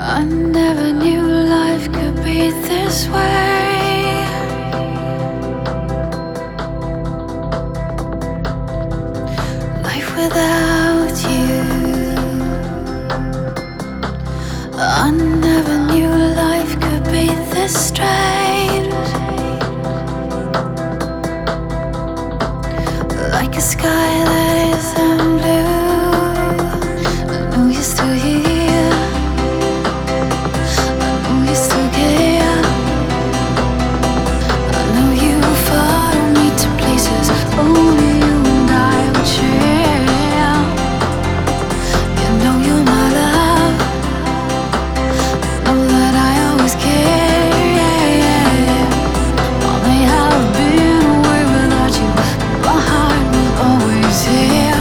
I never knew life could be this way. Life without you. I never knew life could be this strange. Like a sky that isn't blue. I know you're still here. I know you still care. I know you follow me to places only you and I would share. You know you're my love. Know that I always care. I may have been away without you, but my heart was always here.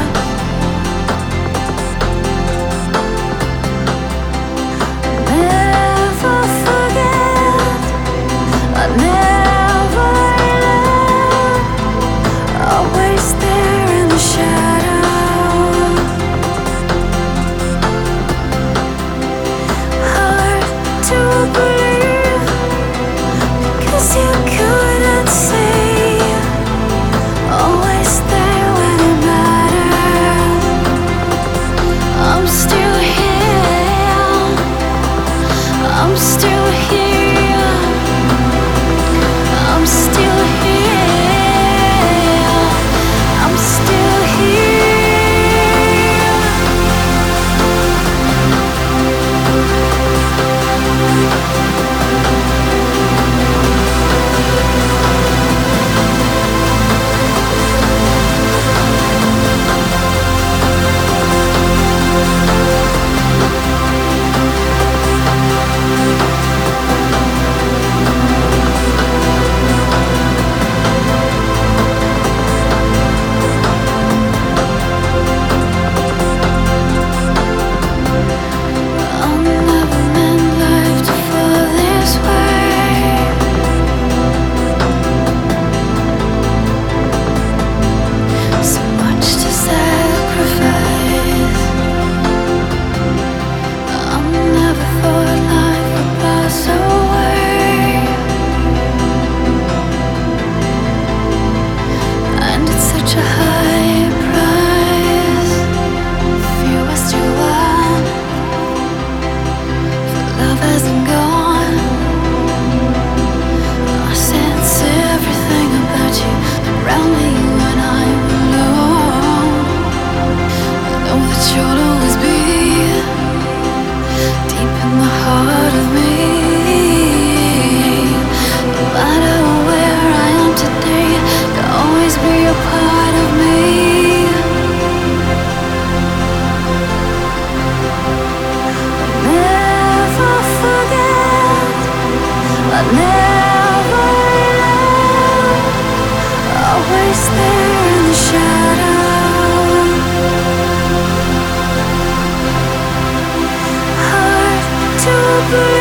Never forget, I never left. Always there in the shadow. Hard to believe, 'cause you couldn't see. Always there when it mattered. I'm still here. I'm still here. I'm still here. I'm still here. I never meant life to fall this way. So much to sacrifice. I never thought life would pass away. And it's such a high price. Fear was too wide. Love hasn't gone. I sense everything about you around me when I'm alone. I know that you'll always be deep in the heart of me. No matter where I am today, you'll always be a part of me. Never forget, I never left. Always there in the shadow. Hard to believe.